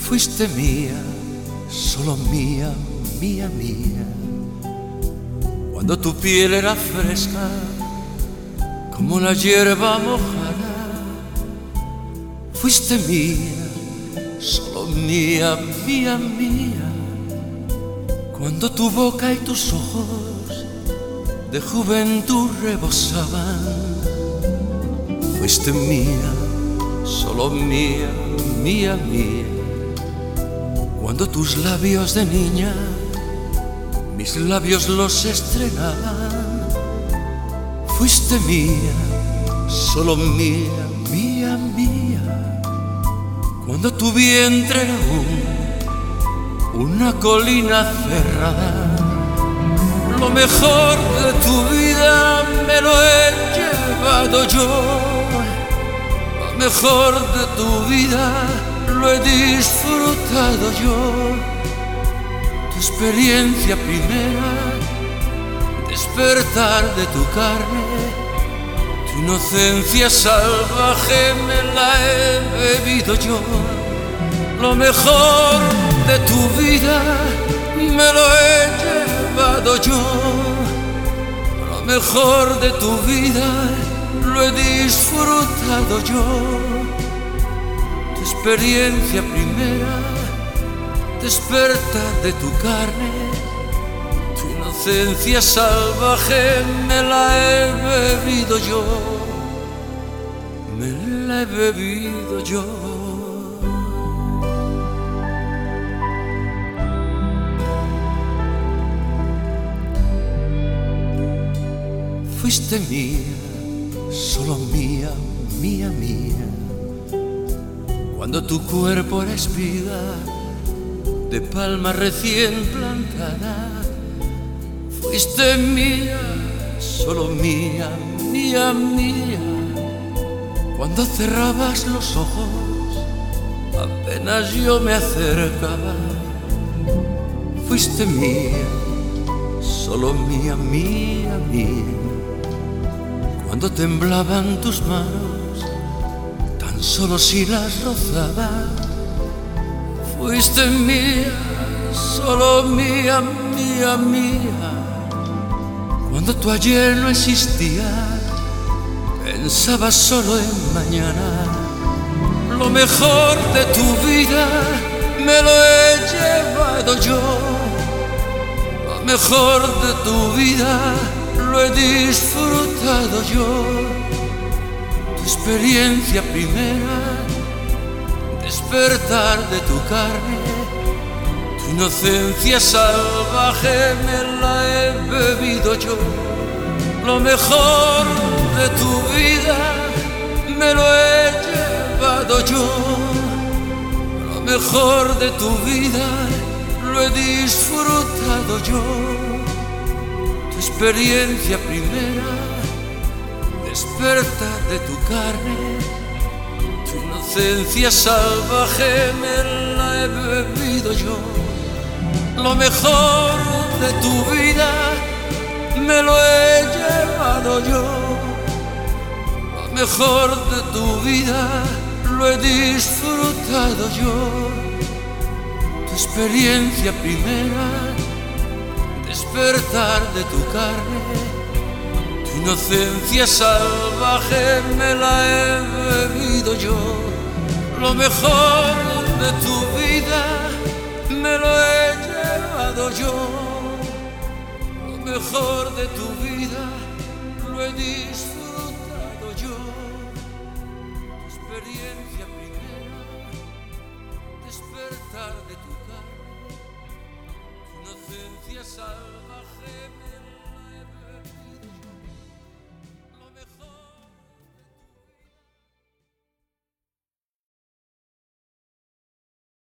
Fuiste mía, solo mía, mía, mía. Cuando tu piel era fresca, como la hierba mojada. Fuiste mía, solo mía, mía, mía. Cuando tu boca y tus ojos de juventud rebosaban. Fuiste mía, solo mía, mía, mía. Cuando tus labios de niña mis labios los estrenaban. Fuiste mía, solo mía, mía, mía. Cuando tu vientre era una colina cerrada. Lo mejor de tu vida me lo he llevado yo. Lo mejor de tu vida lo he disfrutado yo. Tu experiencia primera, despertar de tu carne, tu inocencia salvaje me la he bebido yo. Lo mejor de tu vida me lo he llevado yo. Lo mejor de tu vida lo he disfrutado yo. Tu experiencia primera, despertar de tu carne, tu inocencia salvaje me la he bebido yo. Me la he bebido yo. Fuiste mía, solo mía, mía, mía. Cuando tu cuerpo era espiga de palma recién plantada. Fuiste mía, solo mía, mía, mía. Cuando cerrabas los ojos, apenas yo me acercaba. Fuiste mía, solo mía, mía, mía. Cuando temblaban tus manos, tan solo si las rozaba. Fuiste mía, solo mía, mía, mía. Cuando tu ayer no existía, pensaba solo en mañana. Lo mejor de tu vida me lo he llevado yo. Lo mejor de tu vida lo he disfrutado yo. Tu experiencia primera, despertar de tu carne, tu inocencia salvaje me la he bebido yo. Lo mejor de tu vida me lo he llevado yo. Lo mejor de tu vida lo he disfrutado yo. Tu experiencia primera, despertar de tu carne, tu inocencia salvaje me la he bebido yo. Lo mejor de tu vida me lo he llevado yo. Lo mejor de tu vida lo he disfrutado yo. Tu experiencia primera, despertar de tu carne, tu inocencia salvaje me la he bebido yo. Lo mejor de tu vida me lo he llevado yo. Lo mejor de tu vida lo he disfrutado yo. Tu experiencia primera, despertar de tu carne, tu inocencia salvaje me